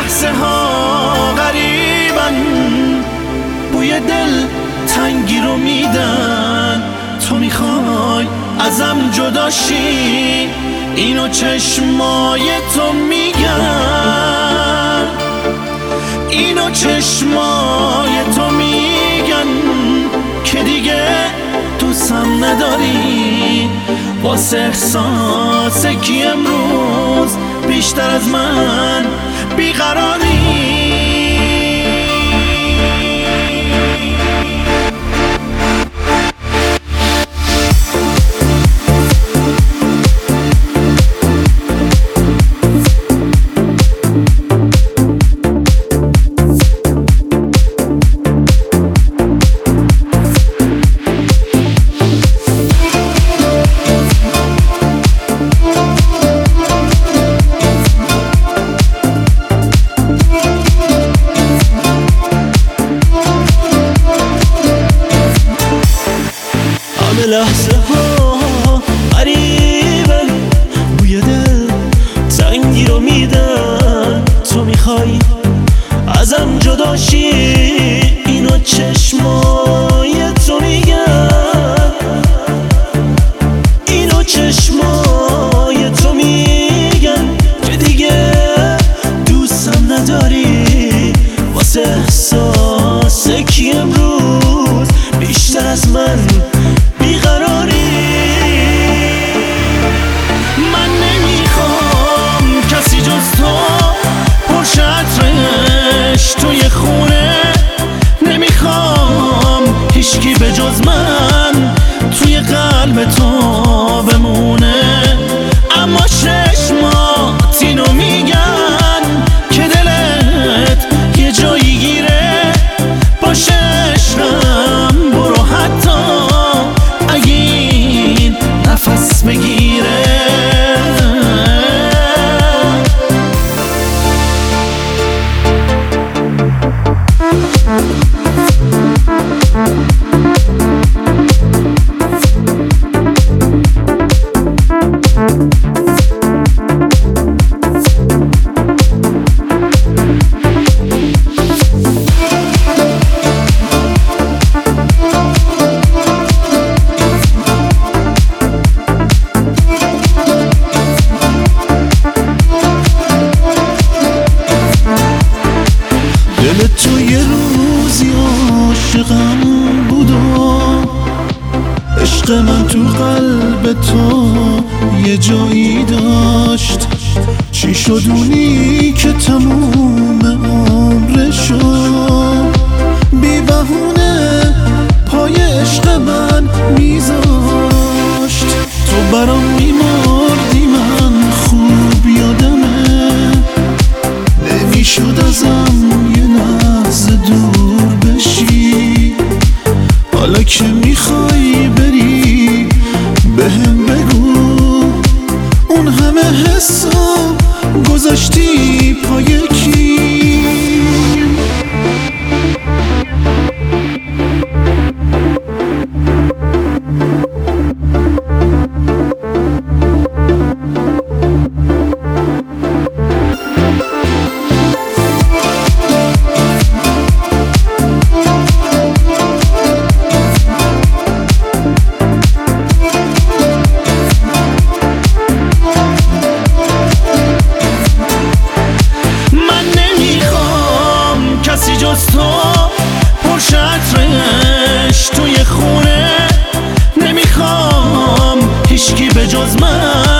لحظه ها غریبن، بوی دل تنگی رو میدن. تو میخوای ازم جدا شی، اینو چشمای تو میگن، اینو چشمای تو میگن که دیگه دوستم نداری. واسه احساس کی امروز بیشتر از من بیقراری؟ لحظه ها قریبن، بوی دل تنگی رو میدن. تو میخوای ازم جدا شی، اینو چشمای تو میگن، اینو چشمای تو میگن که دیگه دوستم نداری. واسه احساس کی امروز بیشتر از من بیقراری؟ من نمیخوام کسی جز تو پرشه عطرش توی خونه، نمیخوام هیچکی به جز من توی قلب تو بمونه. اما چشمات اینو میگن که دلت یه جایی گیره. باشه عشقم برو حتی اگه نفس بگیره. دل تو یه روزی عاشقم بود و عشق من تو قلب تو یه جایی داشت. چی شد اونی که تموم عمرشو بی بهونه پای عشق من میذاشت؟ تو برام میمردی، من خوب یادمه، نمیشد ازم یه لحظه دور بشی. حالا که میخوای بری بهم بگو، اون همه حسو گذاشتی پای کی؟ جز تو پرشه عطرش توی خونه، نمیخوام هیچکی به جز من